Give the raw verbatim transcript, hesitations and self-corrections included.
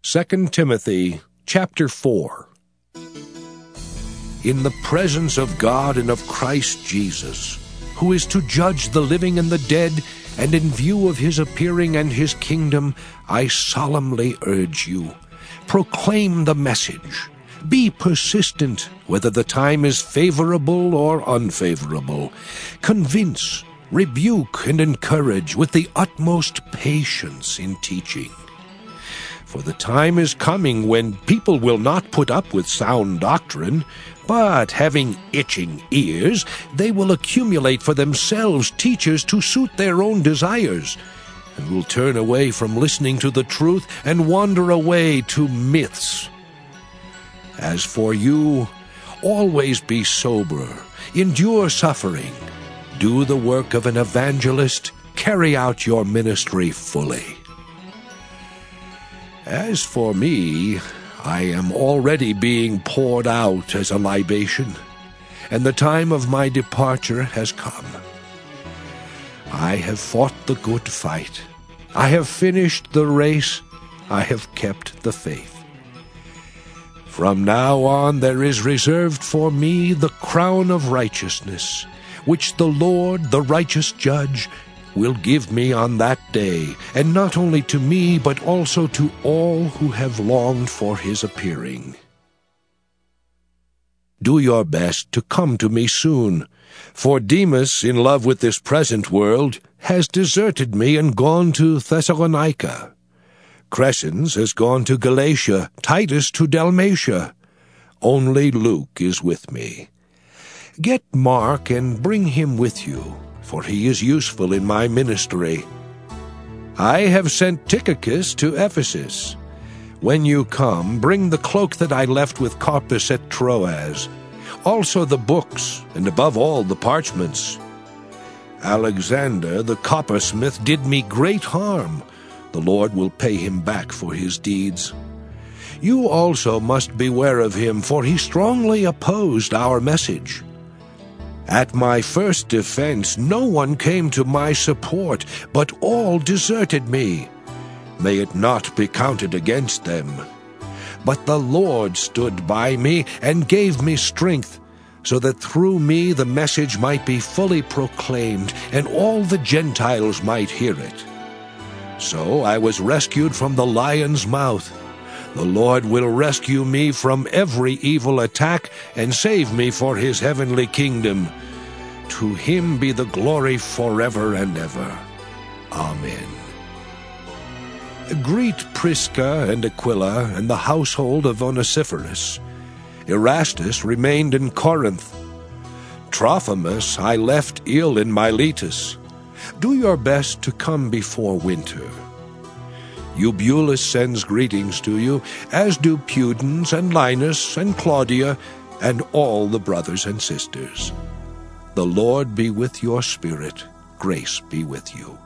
Second Timothy chapter four. In the presence of God and of Christ Jesus, who is to judge the living and the dead, and in view of his appearing and his kingdom, I solemnly urge you, proclaim the message. Be persistent, whether the time is favorable or unfavorable. Convince, rebuke, and encourage with the utmost patience in teaching. For the time is coming when people will not put up with sound doctrine, but having itching ears, they will accumulate for themselves teachers to suit their own desires, and will turn away from listening to the truth and wander away to myths. As for you, always be sober, endure suffering, do the work of an evangelist, carry out your ministry fully. As for me, I am already being poured out as a libation, and the time of my departure has come. I have fought the good fight. I have finished the race. I have kept the faith. From now on there is reserved for me the crown of righteousness, which the Lord, the righteous judge, will give me on that day, and not only to me, but also to all who have longed for his appearing. Do your best to come to me soon, for Demas, in love with this present world, has deserted me and gone to Thessalonica. Crescens has gone to Galatia, Titus to Dalmatia. Only Luke is with me. Get Mark and bring him with you, for he is useful in my ministry. I have sent Tychicus to Ephesus. When you come, bring the cloak that I left with Carpus at Troas, also the books, and above all the parchments. Alexander the coppersmith did me great harm. The Lord will pay him back for his deeds. You also must beware of him, for he strongly opposed our message. At my first defense, no one came to my support, but all deserted me. May it not be counted against them. But the Lord stood by me and gave me strength, so that through me the message might be fully proclaimed, and all the Gentiles might hear it. So I was rescued from the lion's mouth. The Lord will rescue me from every evil attack and save me for his heavenly kingdom. To him be the glory forever and ever. Amen. Greet Prisca and Aquila and the household of Onesiphorus. Erastus remained in Corinth. Trophimus I left ill in Miletus. Do your best to come before winter. Eubulus sends greetings to you, as do Pudens and Linus and Claudia and all the brothers and sisters. The Lord be with your spirit. Grace be with you.